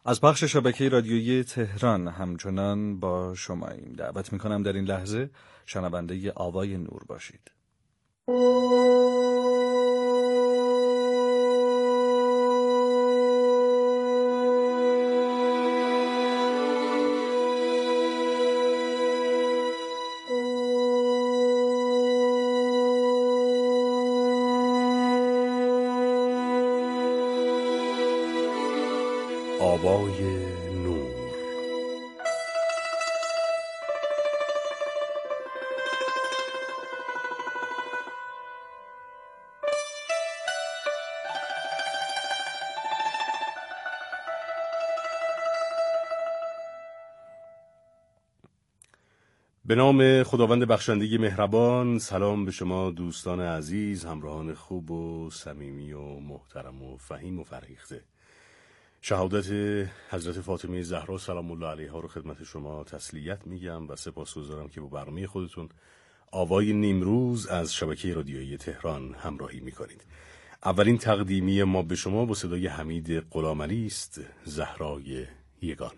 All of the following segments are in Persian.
از پخش شبکه رادیویی تهران همچنان با شماییم. دعوت میکنم در این لحظه شنونده آوای نور باشید. آوای نور. به نام خداوند بخشنده مهربان. سلام به شما دوستان عزیز، همراهان خوب و صمیمی و محترم و فهیم و فرهیخته. شهادت حضرت فاطمه زهرا سلام الله علیها رو خدمت شما تسلیت میگم و سپاسگزارم که با برنامه خودتون آوای نیمروز از شبکه رادیویی تهران همراهی میکنید. اولین تقدیمی ما به شما با صدای حمید غلامعلی است، زهرای یگانه.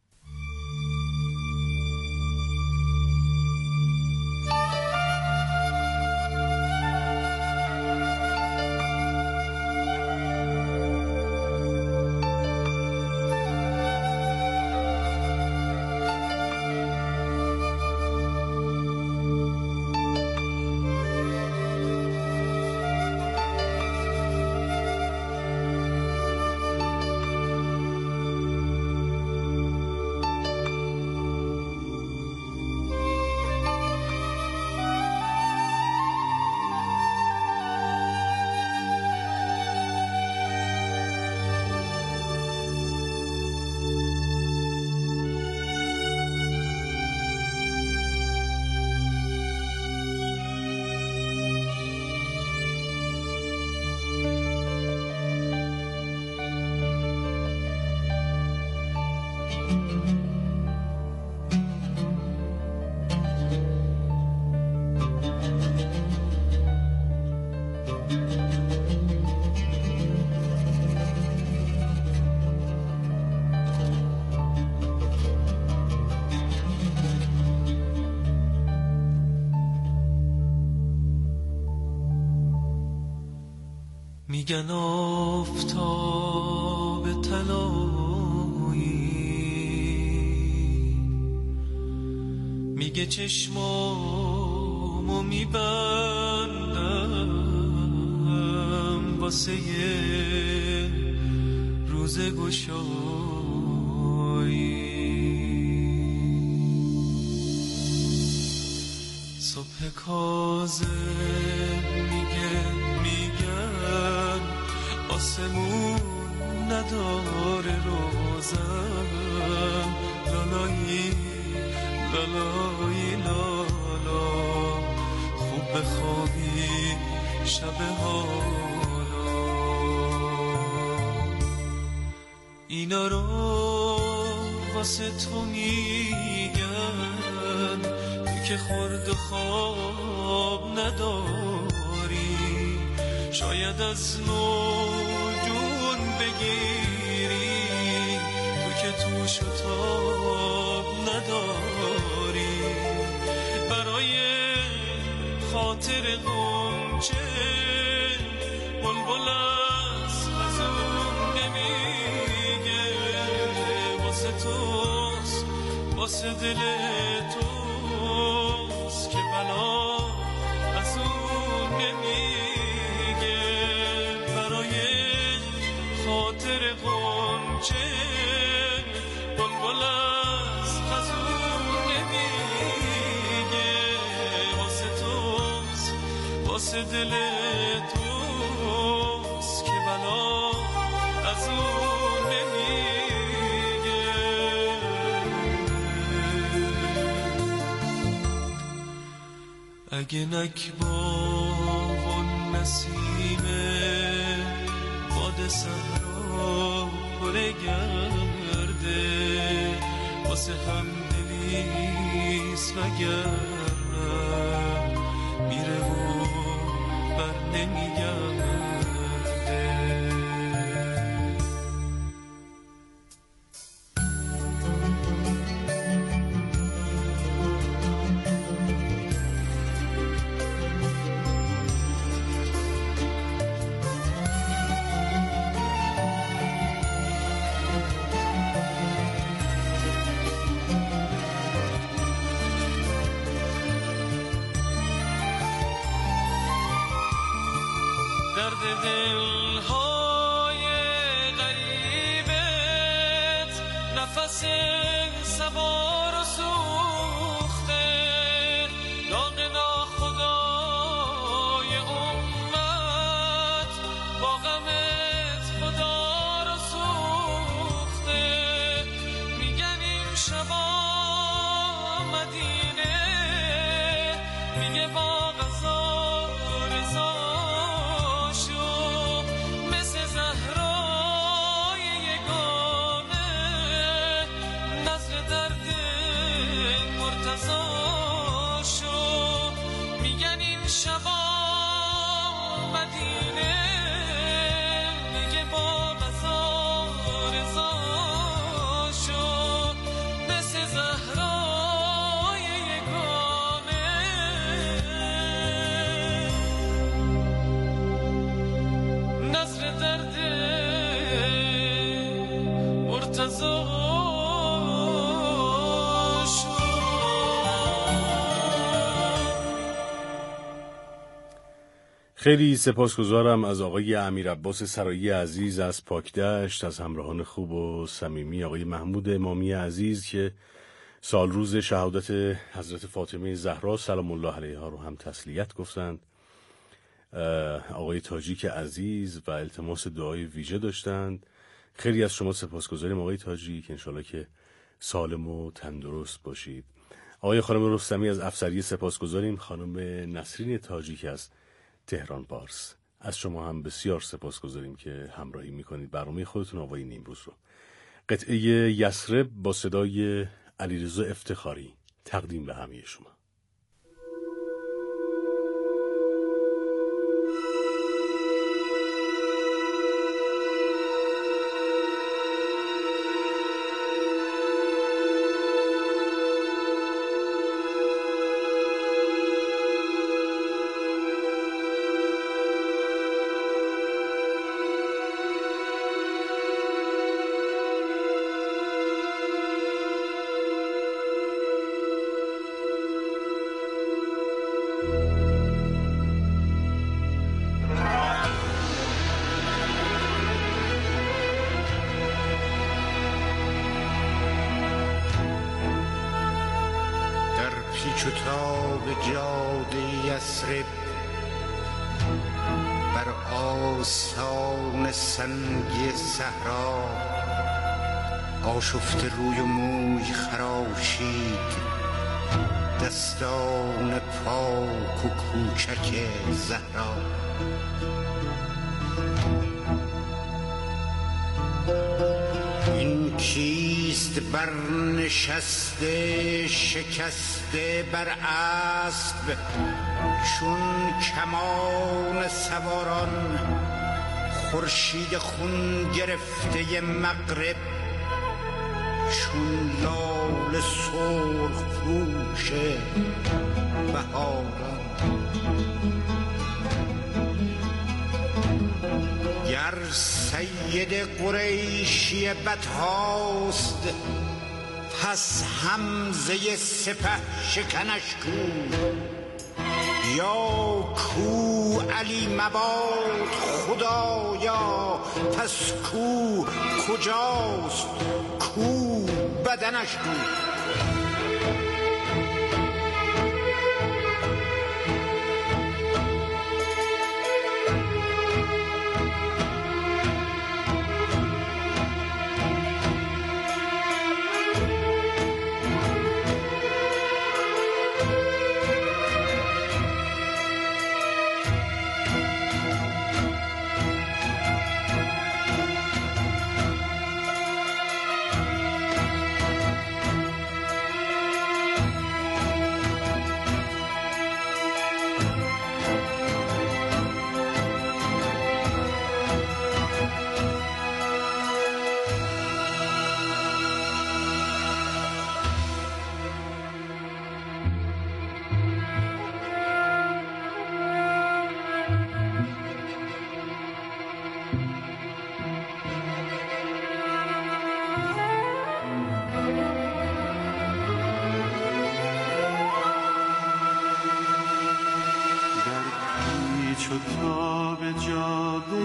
میگن آفتاب طلایی، میگه چشمامو میبندم واسه یه روز گشایی. صبح کاظم میگن آسمون نداره روزن، لالایی لالایی لالا، خوب بخوابی شب حالا. اینا رو واسه تو میگن، تو که خورد و خواب نداری، شاید از نجوم بگیری، تو که توش تاب نداری. برای خاطر غنچه بلبل از خزون نمیگه، واسه توست واسه دل توست که بلا از اون نمیگه. خاطر غنچه بلبل از خزون نمیگه، واسه توست واسه دل توست که بلا از اون نمیگه. اگه نکباب و نسیمه باد صحرا پره گرده، واسه هم دلیست وگرنه میره و بر نمیگرده. دلهای غریبت نفس سوار و سوخته داغ ناخدای امت با غمت خدا رو سوخته میگن این شبا مدینه میگه با غذا رضا شو مثل زهرای یگانه نظر درد مرتضا شو میگن این شبا مدینه میگه با غذا رضا شو مثل زهرای یگانه نظر درد مرتضا شو. خیلی سپاسگزارم از آقای امیر عباس سرایی عزیز از پاکدشت، از همراهان خوب و صمیمی آقای محمود امامی عزیز که سال روز شهادت حضرت فاطمه زهرا سلام الله علیها رو هم تسلیت گفتند، آقای تاجیک عزیز و التماس دعای ویژه داشتند. خیلی از شما سپاسگزاریم آقای تاجیک، انشالله که سالم و تندرست باشید. آقای خانم رستمی از افسری سپاسگزاریم. خانم نسرین تاجیک از تهران پارس، از شما هم بسیار سپاسگزاریم که همراهی میکنید برنامه خودتون آوای نیمروز رو. قطعه یثرب با صدای علیرضا افتخاری تقدیم به همه شما. پیچ و تاب جاده یثرب بر آستان سنگی صحرا آشفته روی و موی خراشید دستان پاک و کوچک زهرا. این کیست برنشسته شکسته بر اسب چون کمان سواران خورشید خون گرفته مغرب چون لال سرخ پوش بهاران. گر سید قریشی بدهاست پس حمزه سپه شکنش کو یا کو علی مباد خدایا پس کو کجاست کو بدنش کو. چو تاب جاده جاده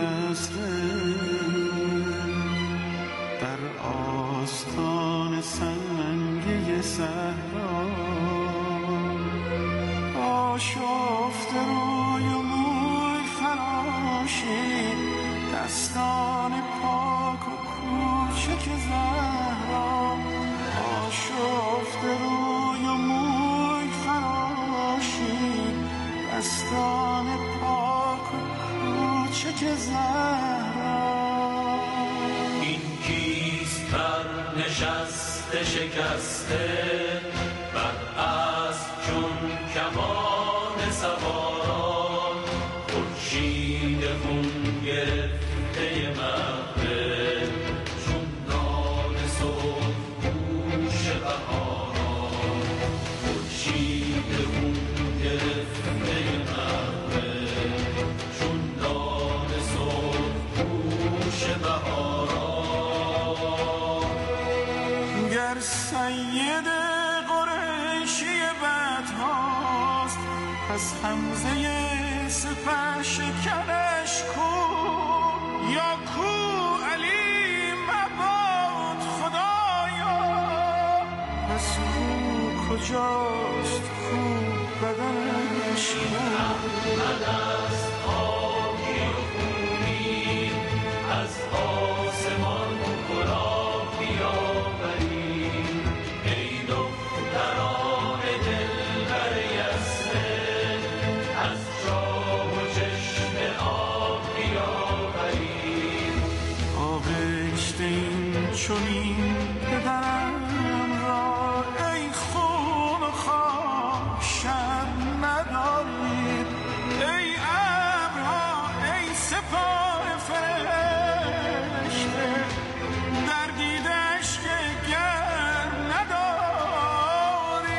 یثرب در آستان سنگی صحرا آشفته روی و موی خراشید دستان پاک و کوچک زهرا آشفته روی و موی خراشید دستان پاک و کوچک زهرا این کیست بر نشسته شکسته بر اسب چون کمان سواران خورشید خون گرفته مغرب چون نان صبح گوش بهاران خورشید خون گرفته مغرب چون نان صبح گوش بهاران گر سید قریشی بدهاست پس حمزه سپه شکنش کو یا کو علی مباد خدایا پس او کجاست کو بدنش محمد است پاکی و خونی از آسمان گلاب بیاوریم ای دختران دلبر یثرب از جام و چشمه آب بیاوریم آغشته این چنین پدرم را ای خون و خاک شب ندارید ای ابرها ای سپاه فرشته در دیدش که گر ندارید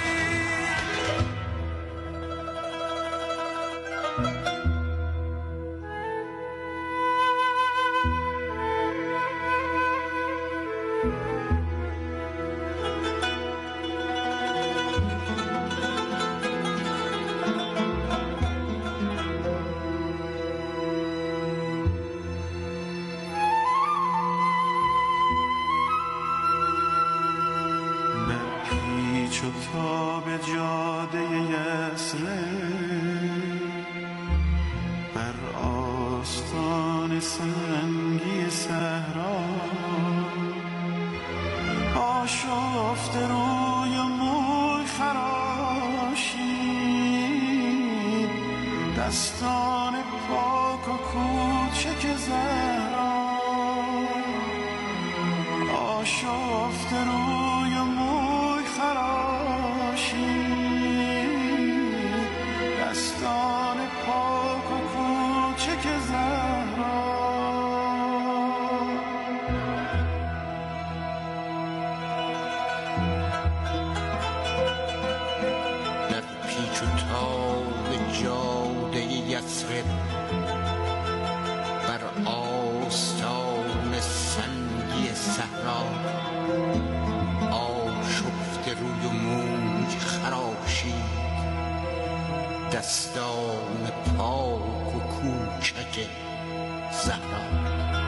در پیچ و تاب جاده یثرب بر آستان سنگی صحرا آشفته روی و موی خراشید دستان پاک و کوچک زهرا آشفته روی و موی خراشید دستان پاک و کوچک زهرا در پیچ و تاب جاده یثرب بر آستان سنگی صحرا آشفته روی و موی خراشید دستان پاک و کوچک زهرا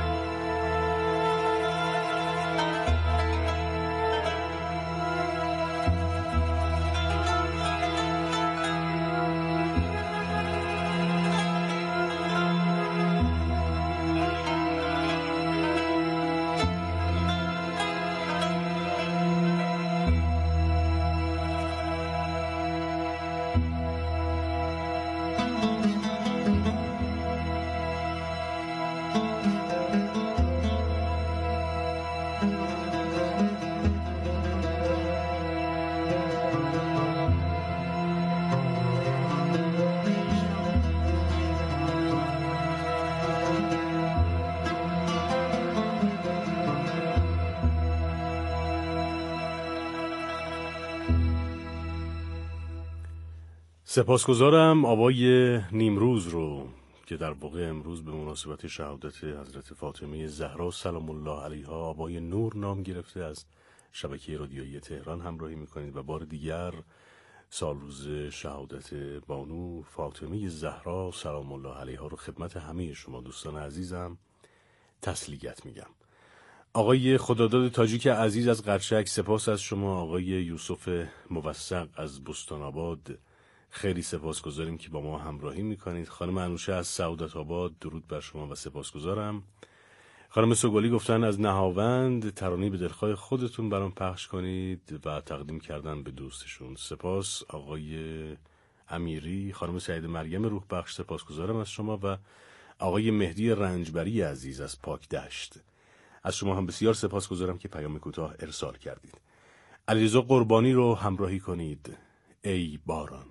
سپاسگزارم آوای نیمروز رو که در واقع امروز به مناسبت شهادت حضرت فاطمه زهرا سلام الله علیها آوای نور نام گرفته از شبکه رادیویی تهران همراهی میکنید و بار دیگر سال روز شهادت بانو فاطمه زهرا سلام الله علیها رو خدمت همه شما دوستان عزیزم تسلیت میگم. آقای خداداد تاجیک عزیز از قرچک، سپاس از شما. آقای یوسف موثق از بستان آباد، خیلی سپاسگزاریم که با ما همراهی میکنید. خانم انوشه از سعادت آباد، درود بر شما و سپاسگزارم. خانم سوگلی گفتن از نهاوند ترانه‌ای به دلخواه خودتون برام پخش کنید و تقدیم کردن به دوستشون. سپاس. آقای امیری، خانم سعید مریم روح بخش، سپاسگزارم از شما. و آقای مهدی رنجبری عزیز از پاک دشت، از شما هم بسیار سپاسگزارم که پیام کوتاه ارسال کردید. علیرضا قربانی رو همراهی کنید. ای باران.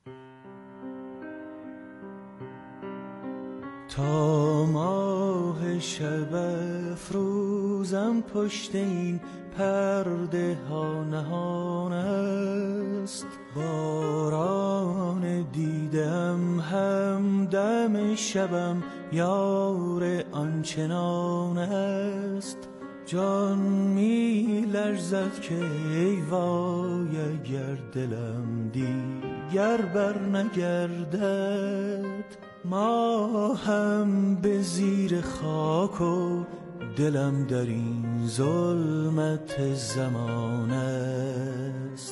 تا ماه شب افروزم پشت این پرده ها نهان است، باران دیدم همدم شبم یار آنچنان است. جان می لرزد که ای وای اگر دلم دیگر بر نگردد، ما هم به زیر خاک و دلم در این ظلمت زمان است.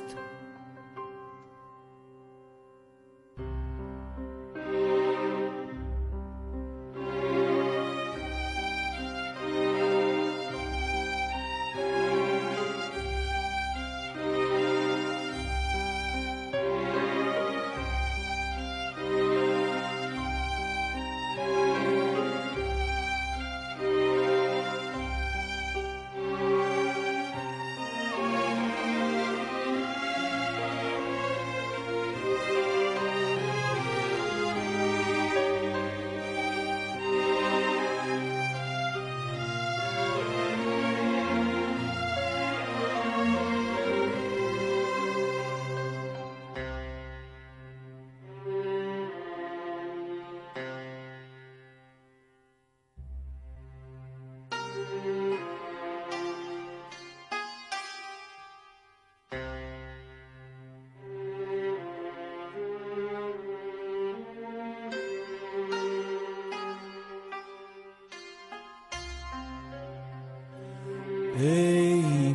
ای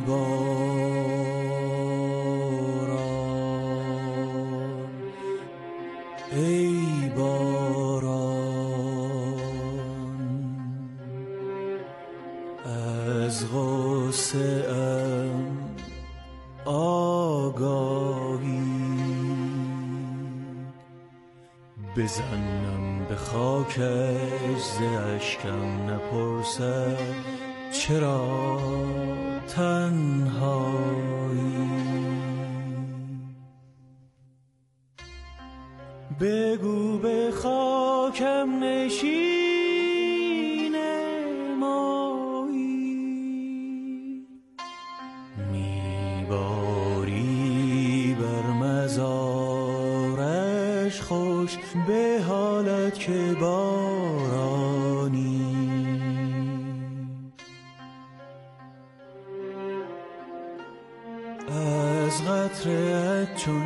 باران، ای باران، از غصه ام آگاهی بزنم به خاکش ز اشکم نپرسد چرا تنهایی. بگو به خاکم نشین مایی، میباری بر مزارش خوش به حالت که بارانی. از قطره‌ات چون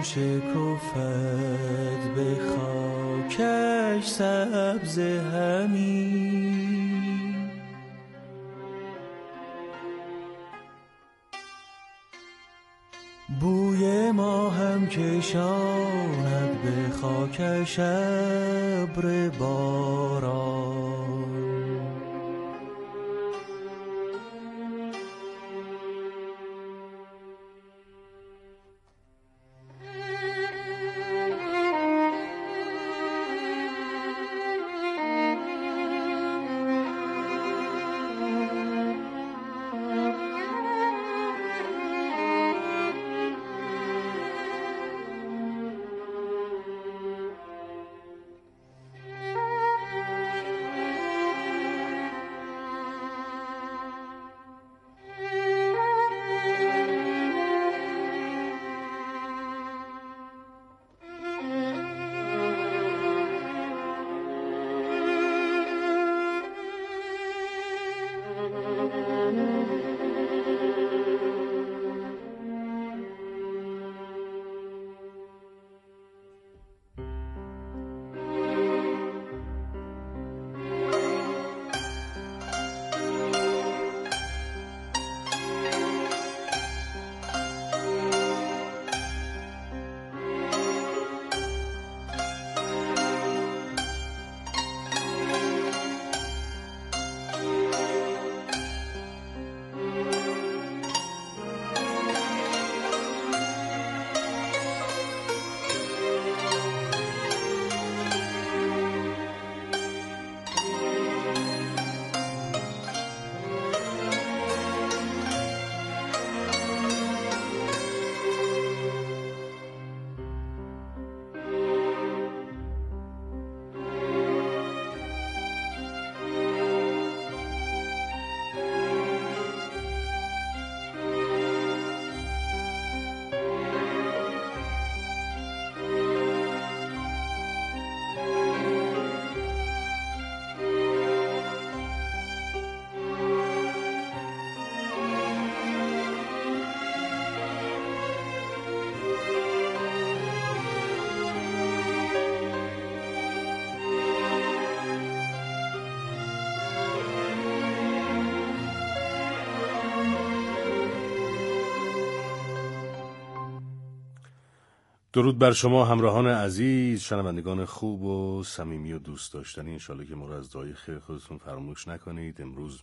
شکفت به خاکش سبز همی، بوی ما هم کشاند به خاکش ابر باران. درود بر شما همراهان عزیز، شنوندگان خوب و صمیمی و دوست داشتنی. انشالله که ما رو از دعای خیر خودتون فراموش نکنید. امروز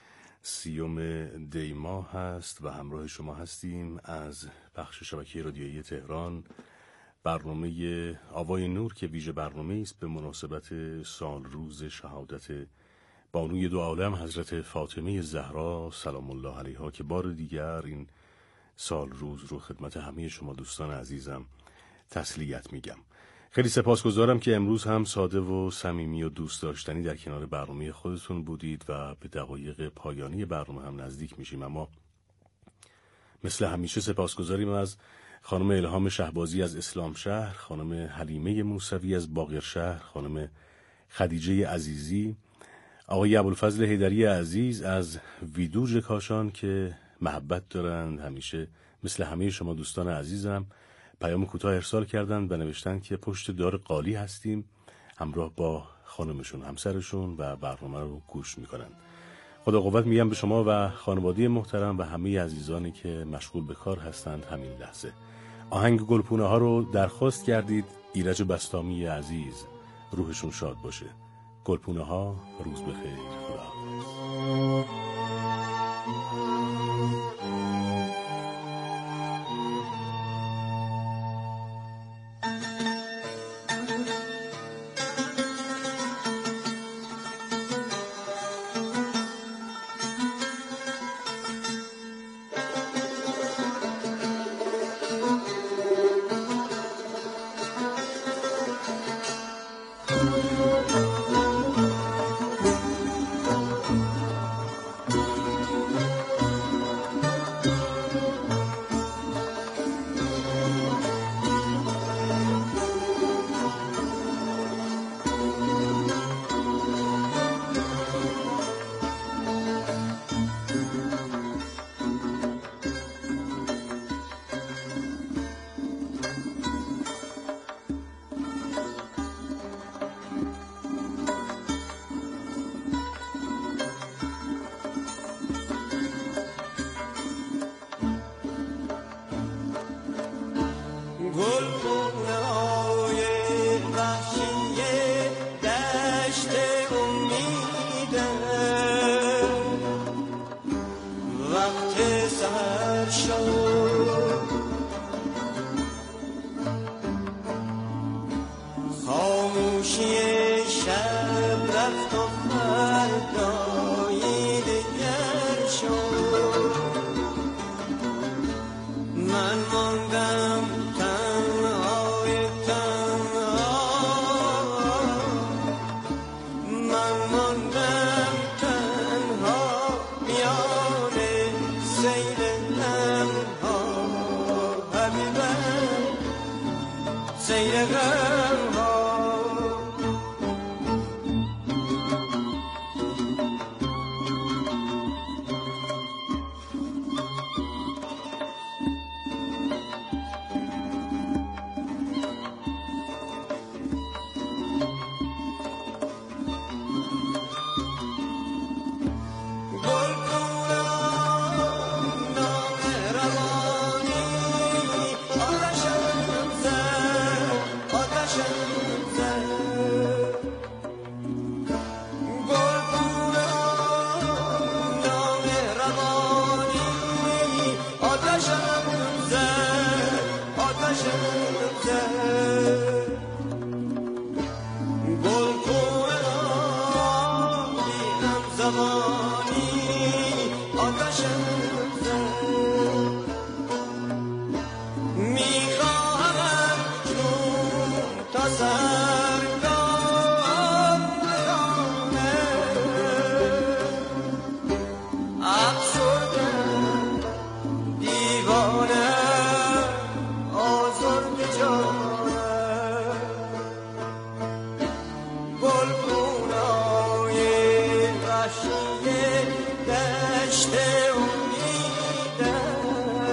30 دی ماه هست و همراه شما هستیم از بخش شبکه رادیویی تهران، برنامه آوای نور که ویژه برنامه است به مناسبت سال روز شهادت بانوی دو عالم حضرت فاطمه زهرا سلام الله علیها که بار دیگر این سال روز رو خدمت همه شما دوستان عزیزم تسلیت میگم. خیلی سپاسگزارم که امروز هم ساده و صمیمی و دوست داشتنی در کنار برنامه خودتون بودید و به دقایق پایانی برنامه هم نزدیک میشیم. اما مثل همیشه سپاسگزاریم از خانم الهام شهبازی از اسلام شهر، خانم حلیمه موسوی از باقرشهر، خانم خدیجه عزیزی، آقای ابوالفضل حیدری عزیز از ویدوژ کاشان که محبت دارند همیشه مثل همه شما دوستان عزیزم. پیام کوتاه ارسال کردند و نوشتند که پشت دار قالی هستیم همراه با خانمشون همسرشون و برنامه رو گوش میکنن. خدا قوت میگم به شما و خانواده محترم و همه عزیزانی که مشغول به کار هستند. همین لحظه آهنگ گلپونه ها رو درخواست کردید. ایرج بستامی عزیز روحشون شاد باشه. گلپونه ها، روز بخیر، خدا.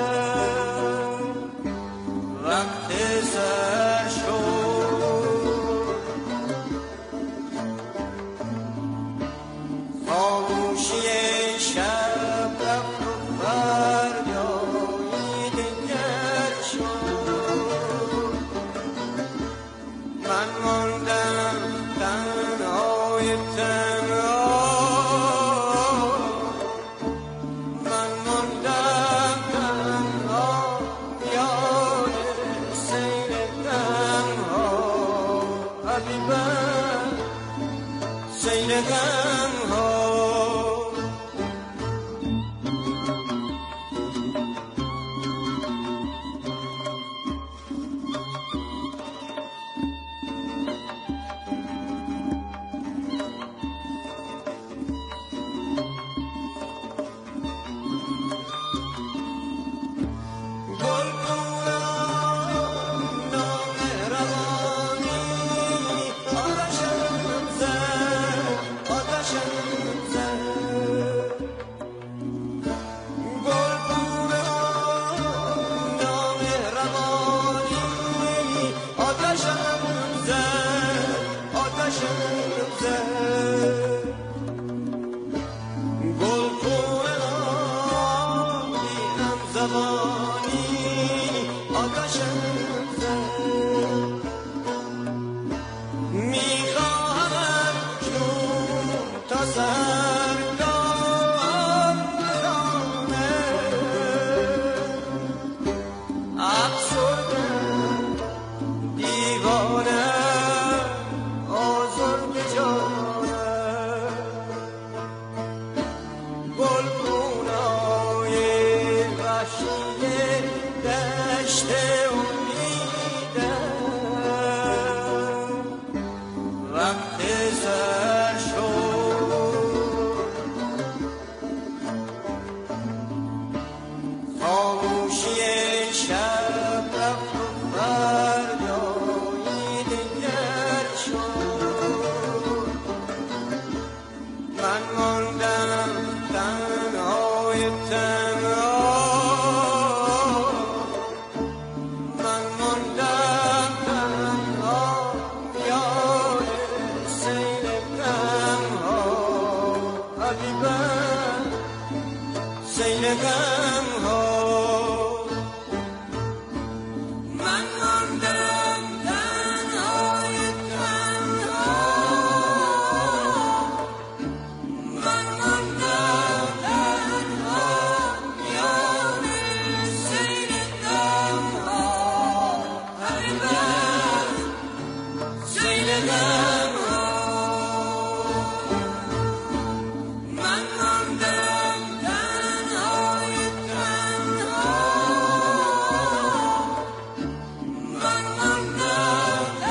وقت سر شد من ماندم تنهای تنها، من ماندم تنها یاد سیر غمها، حبیبم سیر غمها. دیوانه